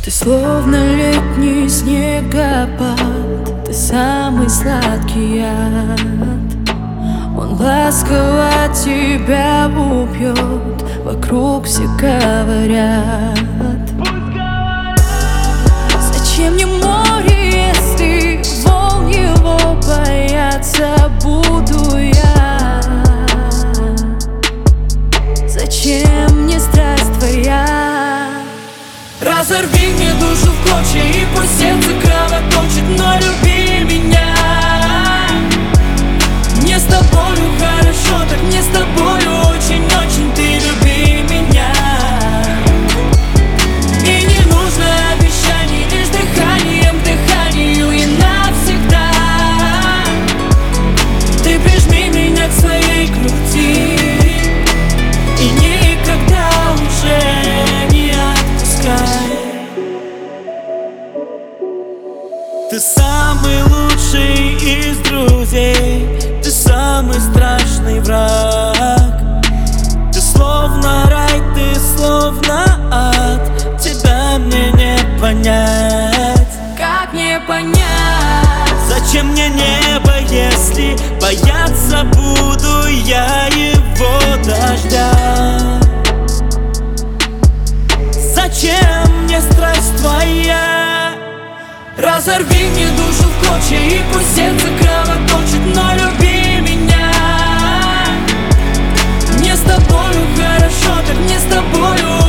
Ты словно летний снегопад, ты самый сладкий яд. Он ласково тебя убьет, вокруг все говорят. Зачем мне море, если волн его бояться буду я? Зачем мне страсть твоя? Разорви мне душу в клочья и пусть сердце кровоточит, но люби меня. Мне с тобою хорошо, так мне с тобою очень-очень, ты люби меня. И не нужно обещаний, лишь дыханием к дыханию и навсегда. Ты прижми меня к своей груди и никогда уже не отпускай. Ты самый лучший из друзей, ты самый страшный враг. Ты словно рай, ты словно ад, тебя мне не понять. Как не понять? Зачем мне небо, если бояться буду я его дождя? Зачем мне страсть твоя? Разорви мне душу в клочья и пусть сердце кровоточит, но люби меня. Мне с тобою хорошо, так мне с тобою